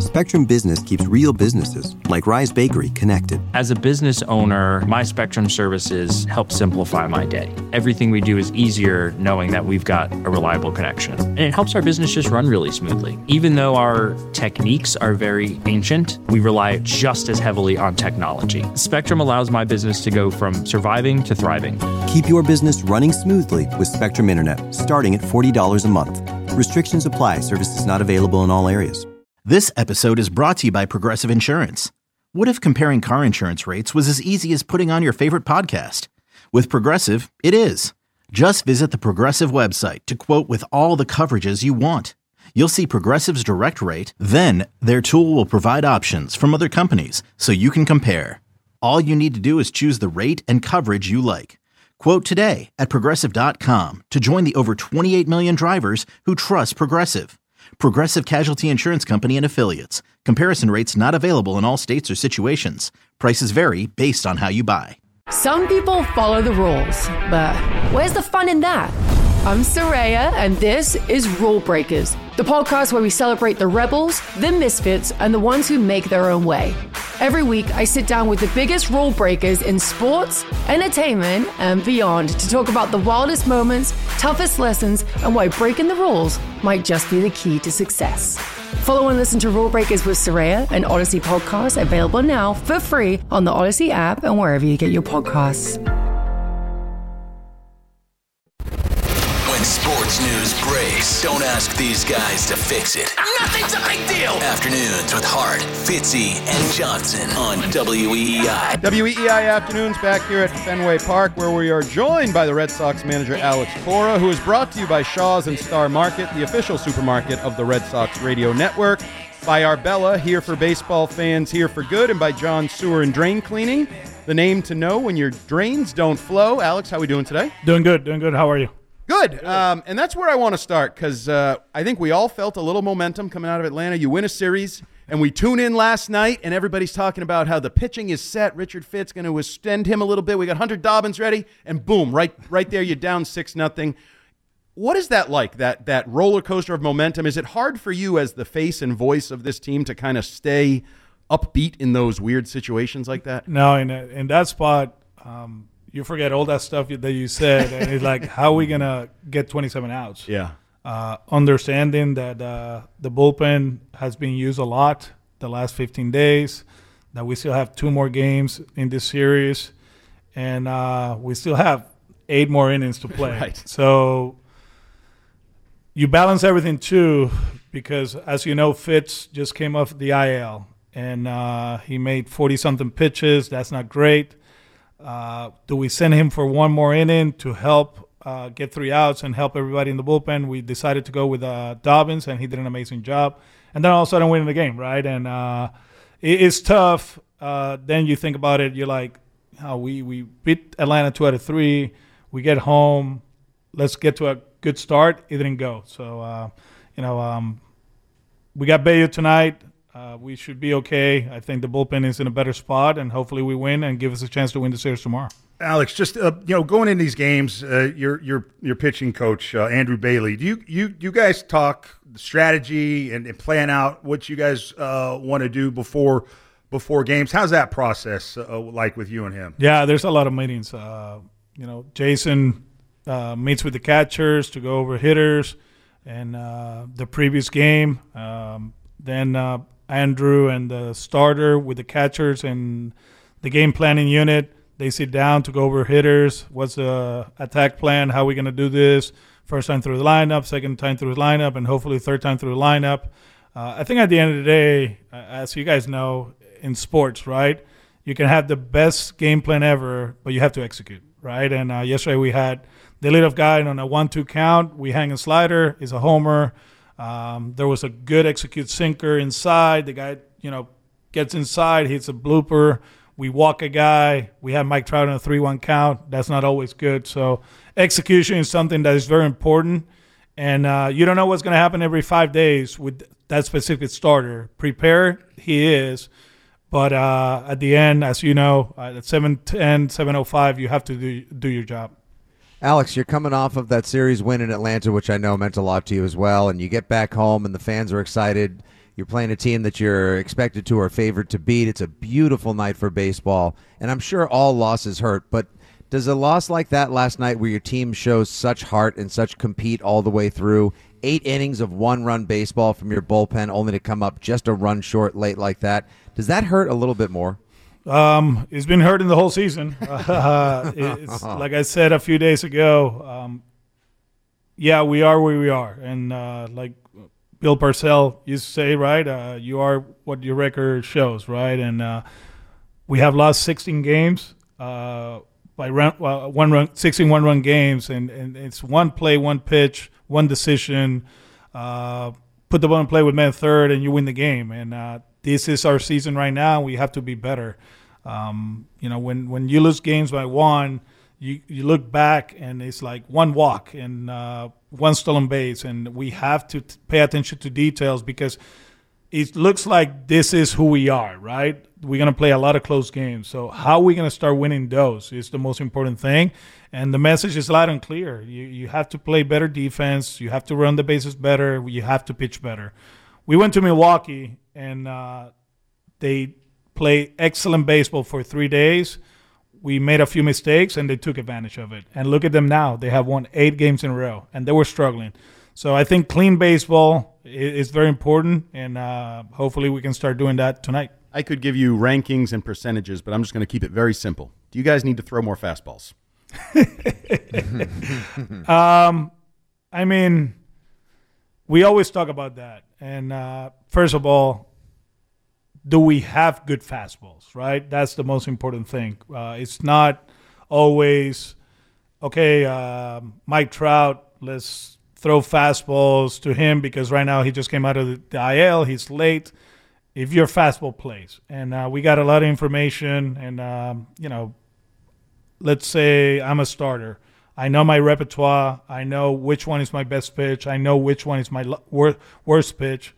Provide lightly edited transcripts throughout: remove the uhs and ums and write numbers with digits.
Spectrum Business keeps real businesses, like Rise Bakery, connected. As a business owner, my Spectrum services help simplify my day. Everything we do is easier knowing that we've got a reliable connection. And it helps our business just run really smoothly. Even though our techniques are very ancient, we rely just as heavily on technology. Spectrum allows my business to go from surviving to thriving. Keep your business running smoothly with Spectrum Internet, starting at $40 a month. Restrictions apply. Services not available in all areas. This episode is brought to you by Progressive Insurance. What if comparing car insurance rates was as easy as putting on your favorite podcast? With Progressive, it is. Just visit the Progressive website to quote with all the coverages you want. You'll see Progressive's direct rate, then their tool will provide options from other companies so you can compare. All you need to do is choose the rate and coverage you like. Quote today at Progressive.com to join the over 28 million drivers who trust Progressive. Progressive Casualty Insurance Company and Affiliates. Comparison rates not available in all states or situations. Prices vary based on how you buy. Some people follow the rules, but where's the fun in that? I'm Soraya, and this is Rule Breakers, the podcast where we celebrate the rebels, the misfits, and the ones who make their own way. Every week, I sit down with the biggest rule breakers in sports, entertainment, and beyond to talk about the wildest moments, toughest lessons, and why breaking the rules might just be the key to success. Follow and listen to Rule Breakers with Soraya, an Odyssey podcast available now for free on the Odyssey app and wherever you get your podcasts. When sports news breaks, don't ask these guys to fix it. Nothing's a big deal. Afternoons with Hart, Fitzy, and Johnson on WEEI. WEEI Afternoons back here at Fenway Park, where we are joined by the Red Sox manager Alex Cora, who is brought to you by Shaw's and Star Market, the official supermarket of the Red Sox radio network, by Arbella, here for baseball fans, here for good, and by John Sewer and Drain Cleaning, the name to know when your drains don't flow. Alex, how are we doing today? Doing good. How are you? Good. And that's where I want to start, because I think we all felt a little momentum coming out of Atlanta. You win a series, and we tune in last night, and everybody's talking about how the pitching is set. Richard Fitz going to extend him a little bit. We got Hunter Dobbins ready, and boom, right there, you're down 6-0. What is that like, that roller coaster of momentum? Is it hard for you as the face and voice of this team to kind of stay upbeat in those weird situations like that? No, in that spot, you forget all that stuff that you said, and it's like, how are we going to get 27 outs? Yeah. Understanding that the bullpen has been used a lot the last 15 days, that we still have 2 more games in this series, and we still have 8 more innings to play. Right. So you balance everything, too, because, as you know, Fitz just came off the IL, and he made 40-something pitches. That's not great. Do we send him for 1 more inning to help get 3 outs and help everybody in the bullpen? We decided to go with Dobbins, and he did an amazing job. And then all of a sudden winning the game, right? And it's tough. Then you think about it. You're like, oh, we beat Atlanta 2 out of 3. We get home. Let's get to a good start. It didn't go. So, we got Bayo tonight. We should be okay. I think the bullpen is in a better spot, and hopefully we win and give us a chance to win the series tomorrow. Alex, just going into these games, your pitching coach Andrew Bailey. Do you guys talk strategy and plan out what you guys want to do before games? How's that process like with you and him? Yeah, there's a lot of meetings. Jason meets with the catchers to go over hitters and the previous game. Then Andrew and the starter with the catchers and the game planning unit, they sit down to go over hitters. What's the attack plan? How are we going to do this? First time through the lineup, second time through the lineup, and hopefully third time through the lineup. I think at the end of the day, as you guys know, in sports, right, you can have the best game plan ever, but you have to execute, right? And yesterday we had the leadoff guy on a 1-2 count. We hang a slider. It's a homer. There was a good execute sinker inside. The guy, gets inside, hits a blooper. We walk a guy. We have Mike Trout on a 3-1 count. That's not always good. So execution is something that is very important. And you don't know what's going to happen every 5 days with that specific starter. Prepare, he is. But at the end, as you know, at 7:10, 7:05, you have to do your job. Alex, you're coming off of that series win in Atlanta, which I know meant a lot to you as well, and you get back home and the fans are excited. You're playing a team that you're expected to or favored to beat. It's a beautiful night for baseball, and I'm sure all losses hurt, but does a loss like that last night where your team shows such heart and such compete all the way through, 8 innings of 1-run baseball from your bullpen only to come up just a run short late like that, does that hurt a little bit more? It's been hurting the whole season. It's like I said a few days ago, yeah, we are where we are. And like Bill Parcells used to say, right, you are what your record shows, right? And we have lost 16 games. By 16 one-run games, and it's one play, one pitch, one decision. Put the ball in play with man third, and you win the game. And this is our season right now. We have to be better. When you lose games by one, you look back, and it's like one walk and one stolen base, and we have to pay attention to details because it looks like this is who we are, right? We're going to play a lot of close games. So how are we going to start winning those is the most important thing. And the message is loud and clear. You have to play better defense. You have to run the bases better. You have to pitch better. We went to Milwaukee, and they played excellent baseball for 3 days. We made a few mistakes, and they took advantage of it. And look at them now. They have won 8 games in a row, and they were struggling. So I think clean baseball is very important, and hopefully we can start doing that tonight. I could give you rankings and percentages, but I'm just going to keep it very simple. Do you guys need to throw more fastballs? I mean, we always talk about that. And first of all, do we have good fastballs, right? That's the most important thing. It's not always, okay, Mike Trout, let's throw fastballs to him because right now he just came out of the IL. He's late. If your fastball plays, and we got a lot of information, and let's say I'm a starter. I know my repertoire. I know which one is my best pitch. I know which one is my worst pitch.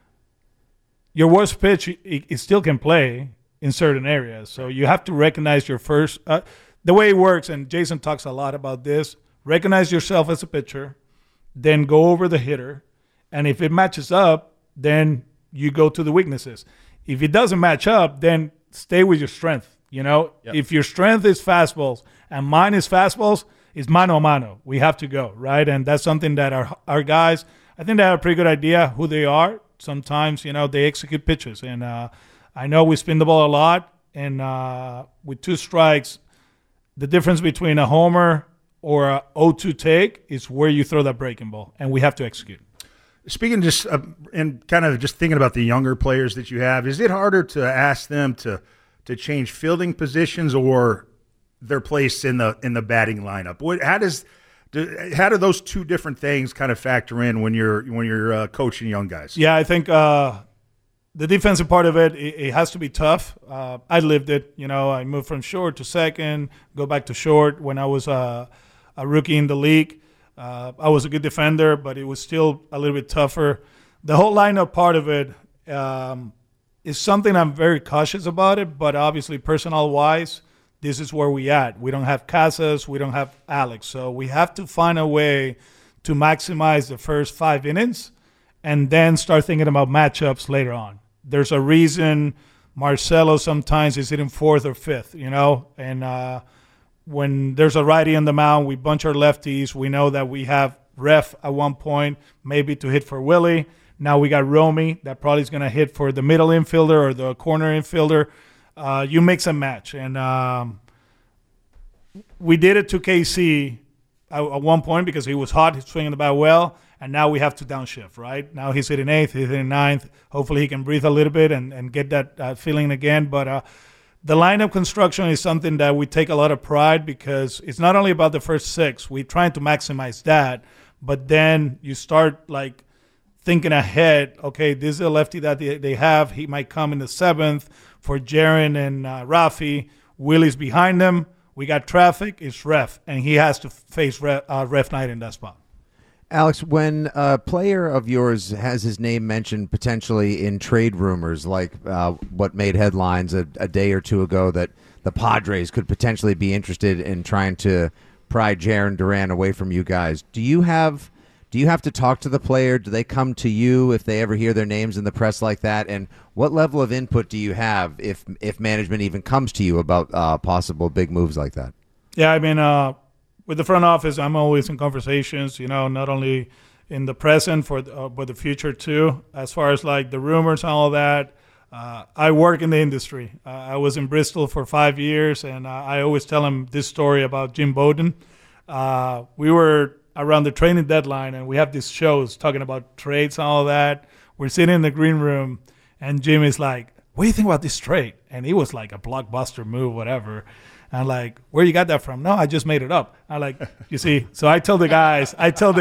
Your worst pitch, it still can play in certain areas. So you have to recognize your first the way it works, and Jason talks a lot about this. Recognize yourself as a pitcher, then go over the hitter, and if it matches up, then you go to the weaknesses. If it doesn't match up, then stay with your strength. Yep. If your strength is fastballs and mine is fastballs, it's mano a mano. We have to go, right? And that's something that our guys, I think they have a pretty good idea who they are. Sometimes, they execute pitches. And I know we spin the ball a lot. And with 2 strikes, the difference between a homer or a 0-2 take is where you throw that breaking ball. And we have to execute. Speaking just and kind of just thinking about the younger players that you have, is it harder to ask them to change fielding positions or their place in the batting lineup? How do those 2 different things kind of factor in when you're coaching young guys? Yeah, I think the defensive part of it has to be tough. I lived it. I moved from short to second, go back to short when I was a rookie in the league. I was a good defender, but it was still a little bit tougher. The whole lineup part of it is something I'm very cautious about it, but obviously personnel-wise, this is where we at. We don't have Casas. We don't have Alex. So we have to find a way to maximize the first 5 innings and then start thinking about matchups later on. There's a reason Marcelo sometimes is hitting 4th or 5th, and when there's a righty on the mound, we bunch our lefties. We know that we have Ref at one point, maybe to hit for Willie. Now we got Romy that probably is going to hit for the middle infielder or the corner infielder. You mix and match. And we did it to KC at one point because he was hot, he's swinging the bat well, and now we have to downshift, right? Now he's hitting 8th, he's hitting 9th. Hopefully he can breathe a little bit and get that feeling again. But the lineup construction is something that we take a lot of pride because it's not only about the first 6. We're trying to maximize that, but then you start like thinking ahead. Okay, this is a lefty that they have. He might come in the 7th for Jaron and Rafi. Willie's behind them. We got traffic. It's Ref, and he has to face Ref Knight in that spot. Alex, when a player of yours has his name mentioned potentially in trade rumors, like what made headlines a day or 2 ago that the Padres could potentially be interested in trying to pry Jarren Duran away from you guys, do you have Do you have to talk to the player? Do they come to you if they ever hear their names in the press like that? And what level of input do you have if management even comes to you about possible big moves like that? Yeah, I mean, with the front office, I'm always in conversations, not only in the present but the future too. As far as like the rumors and all that, I work in the industry. I was in Bristol for 5 years, and I always tell them this story about Jim Bowden. We were around the training deadline, and we have these shows talking about trades and all that. We're sitting in the green room, and Jim is like, what do you think about this trade? And it was like a blockbuster move, whatever. I'm like, where you got that from? No, I just made it up. I'm like, you see, so I tell the guys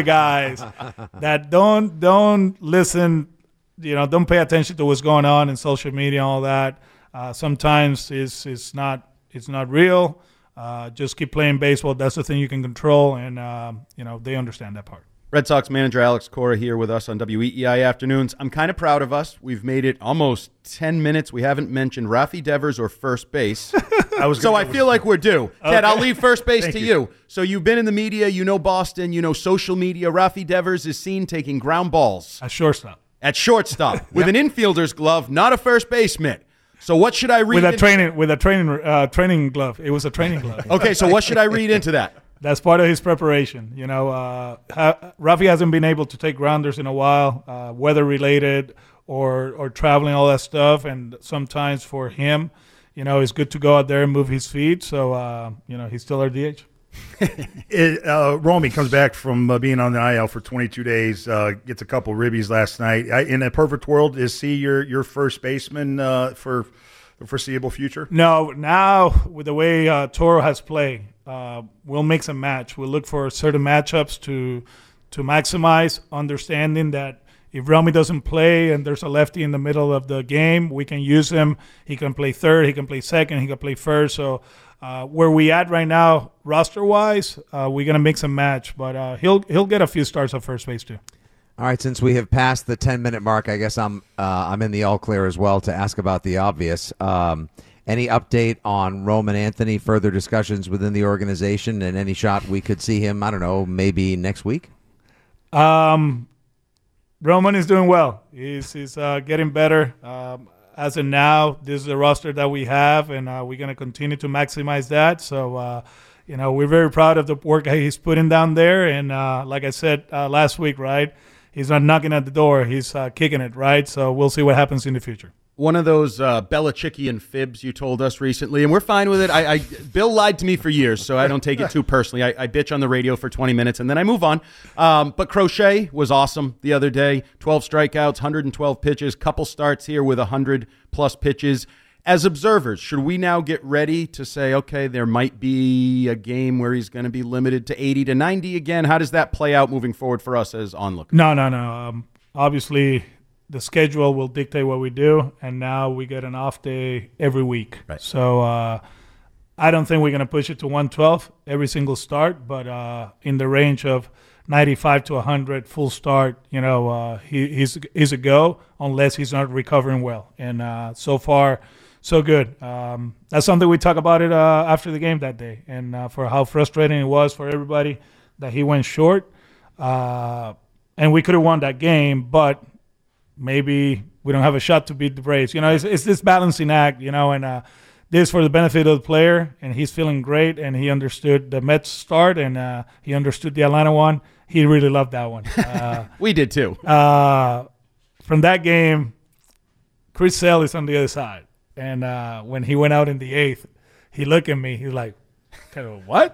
that don't listen, don't pay attention to what's going on in social media and all that. Sometimes it's not real. Just keep playing baseball. That's the thing you can control, and they understand that part. Red Sox manager Alex Cora here with us on WEEI Afternoons. I'm kind of proud of us. We've made it almost 10 minutes. We haven't mentioned Rafi Devers or first base. I feel like we're due. Okay. Ted, I'll leave first base to you. So you've been in the media. You know Boston. You know social media. Rafi Devers is seen taking ground balls. At shortstop. With an infielder's glove, not a first baseman. So what should I read? With a training glove. It was a training glove. Okay, so what should I read into that? That's part of his preparation. Rafi hasn't been able to take grounders in a while, weather-related or traveling, all that stuff. And sometimes for him, it's good to go out there and move his feet. So, he's still our DH. Romy comes back from being on the IL for 22 days, gets a couple ribbies last night. In a perfect world, is he your first baseman for the foreseeable future? No, now with the way Toro has played, we'll mix and match. We'll look for certain matchups to maximize, understanding that if Romy doesn't play and there's a lefty in the middle of the game, we can use him. He can play third, he can play second, he can play first. So where we at right now, roster-wise, we're gonna mix and match. But he'll get a few starts at first base too. All right, since we have passed the 10-minute mark, I guess I'm in the all clear as well to ask about the obvious. Any update on Roman Anthony, further discussions within the organization, and any shot we could see him, I don't know, maybe next week? Roman is doing well. He's getting better. As of now, this is the roster that we have, and we're going to continue to maximize that. So, we're very proud of the work he's putting down there. And like I said last week, right, he's not knocking at the door. He's kicking it, right? So we'll see what happens in the future. One of those Belichickian fibs you told us recently, and we're fine with it. Bill lied to me for years, so I don't take it too personally. I bitch on the radio for 20 minutes, and then I move on. But Crochet was awesome the other day. 12 strikeouts, 112 pitches, couple starts here with 100-plus pitches. As observers, should we now get ready to say, okay, there might be a game where he's going to be limited to 80 to 90 again? How does that play out moving forward for us as onlookers? No. Obviously, the schedule will dictate what we do, and now we get an off day every week. Right. So I don't think we're going to push it to 112 every single start, but in the range of 95 to 100 full start, he's a go unless he's not recovering well. And so far, so good. That's something we talk about it after the game that day, and for how frustrating it was for everybody that he went short. And we could have won that game, but maybe we don't have a shot to beat the Braves. It's this balancing act, and this for the benefit of the player, and he's feeling great, and he understood the Mets start, and he understood the Atlanta one. He really loved that one. We did too. From that game, Chris Sale is on the other side, and when he went out in the 8th, he looked at me. He's like, what?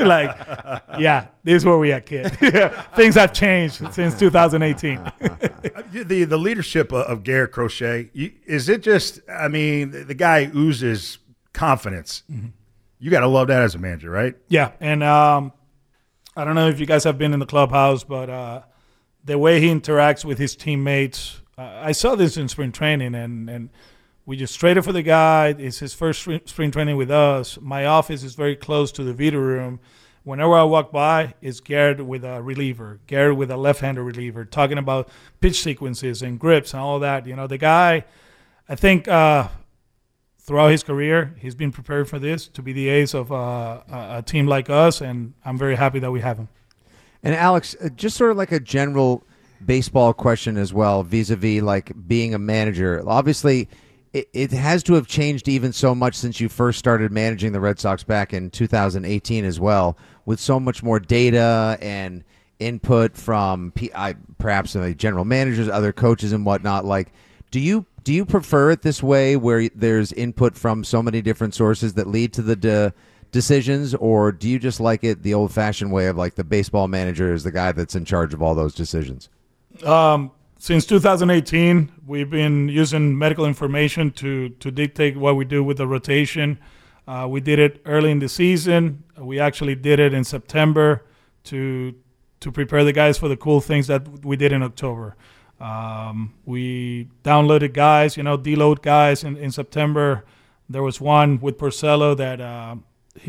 Yeah, this is where we at, kid. Things have changed since 2018. The leadership of Garrett Crochet, is it just, the guy oozes confidence. Mm-hmm. You got to love that as a manager, right? Yeah, and I don't know if you guys have been in the clubhouse, but the way he interacts with his teammates, I saw this in spring training, and we just traded for the guy. It's his first spring training with us. My office is very close to the video room. Whenever I walk by, it's Garrett with a reliever, Garrett with a left-hander reliever, talking about pitch sequences and grips and all that. The guy, I think throughout his career, he's been prepared for this, to be the ace of a team like us, and I'm very happy that we have him. And Alex, just sort of like a general baseball question as well, vis-a-vis like being a manager. Obviously, it has to have changed even so much since you first started managing the Red Sox back in 2018 as well, with so much more data and input from perhaps general managers, other coaches and whatnot. Like, do you prefer it this way, where there's input from so many different sources that lead to the decisions, or do you just like it the old-fashioned way of like the baseball manager is the guy that's in charge of all those decisions? Since 2018, we've been using medical information to dictate what we do with the rotation. We did it early in the season. We actually did it in September to prepare the guys for the cool things that we did in October. We downloaded guys, deload guys in September. There was one with Porcello that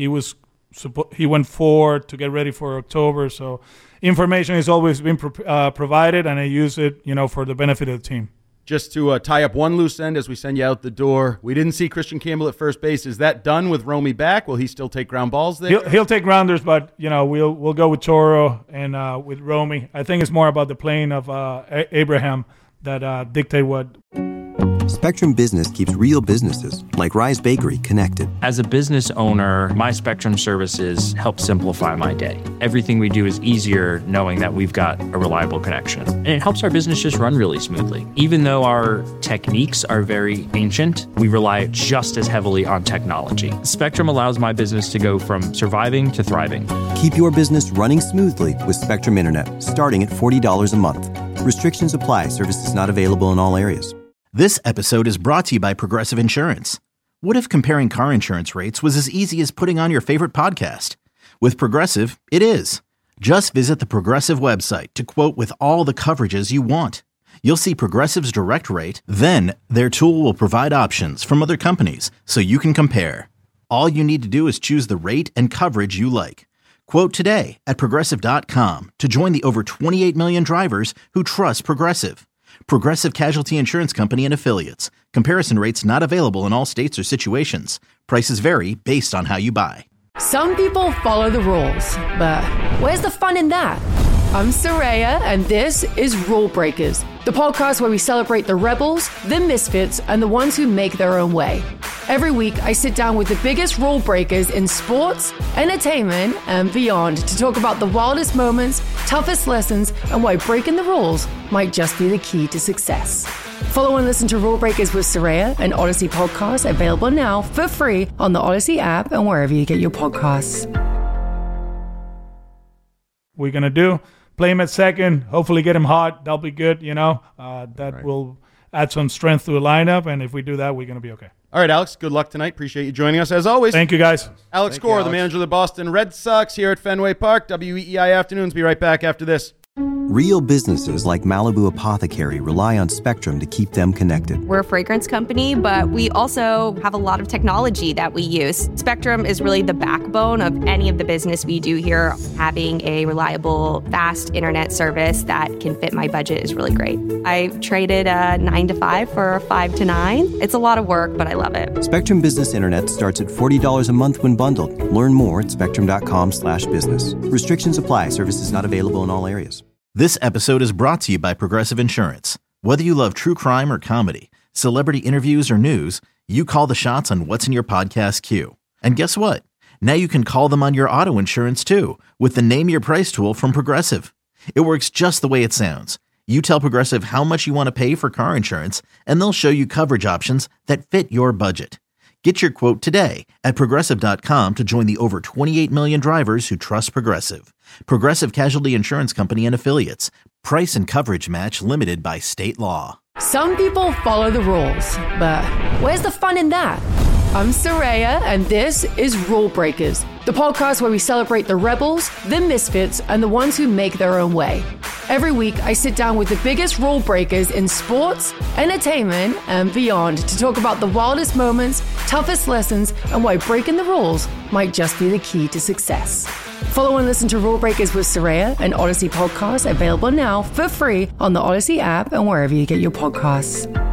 he went forward to get ready for October. So information has always been provided, and I use it, for the benefit of the team. Just to tie up one loose end as we send you out the door, we didn't see Christian Campbell at first base. Is that done with Romy back? Will he still take ground balls there? He'll take grounders, but we'll go with Toro and with Romy. I think it's more about the playing of Abraham that dictate what. Spectrum Business keeps real businesses like Rise Bakery connected. As a business owner, my Spectrum services help simplify my day. Everything we do is easier knowing that we've got a reliable connection. And it helps our business just run really smoothly. Even though our techniques are very ancient, we rely just as heavily on technology. Spectrum allows my business to go from surviving to thriving. Keep your business running smoothly with Spectrum Internet, starting at $40 a month. Restrictions apply. Services not available in all areas. This episode is brought to you by Progressive Insurance. What if comparing car insurance rates was as easy as putting on your favorite podcast? With Progressive, it is. Just visit the Progressive website to quote with all the coverages you want. You'll see Progressive's direct rate, then their tool will provide options from other companies so you can compare. All you need to do is choose the rate and coverage you like. Quote today at Progressive.com to join the over 28 million drivers who trust Progressive. Progressive Casualty Insurance Company and Affiliates. Comparison rates not available in all states or situations. Prices vary based on how you buy. Some people follow the rules, but where's the fun in that? I'm Soraya, and this is Rule Breakers, the podcast where we celebrate the rebels, the misfits, and the ones who make their own way. Every week, I sit down with the biggest rule breakers in sports, entertainment, and beyond to talk about the wildest moments, toughest lessons, and why breaking the rules might just be the key to success. Follow and listen to Rule Breakers with Soraya, an Odyssey podcast available now for free on the Odyssey app and wherever you get your podcasts. We're going to do play him at second, hopefully get him hot. That'll be good, That will add some strength to the lineup, and if we do that, we're going to be okay. All right, Alex, good luck tonight. Appreciate you joining us as always. Thank you, guys. Alex Gore, the manager of the Boston Red Sox here at Fenway Park. WEEI Afternoons. Be right back after this. Real businesses like Malibu Apothecary rely on Spectrum to keep them connected. We're a fragrance company, but we also have a lot of technology that we use. Spectrum is really the backbone of any of the business we do here. Having a reliable, fast internet service that can fit my budget is really great. I traded a 9 to 5 for a 5 to 9. It's a lot of work, but I love it. Spectrum Business Internet starts at $40 a month when bundled. Learn more at spectrum.com/business. Restrictions apply. Services not available in all areas. This episode is brought to you by Progressive Insurance. Whether you love true crime or comedy, celebrity interviews or news, you call the shots on what's in your podcast queue. And guess what? Now you can call them on your auto insurance too with the Name Your Price tool from Progressive. It works just the way it sounds. You tell Progressive how much you want to pay for car insurance, and they'll show you coverage options that fit your budget. Get your quote today at Progressive.com to join the over 28 million drivers who trust Progressive. Progressive Casualty Insurance Company and Affiliates. Price and coverage match limited by state law. Some people follow the rules, but where's the fun in that? I'm Soraya, and this is Rule Breakers, the podcast where we celebrate the rebels, the misfits, and the ones who make their own way. Every week, I sit down with the biggest rule breakers in sports, entertainment, and beyond to talk about the wildest moments, toughest lessons, and why breaking the rules might just be the key to success. Follow and listen to Rule Breakers with Soraya, an Odyssey podcast available now for free on the Odyssey app and wherever you get your podcasts.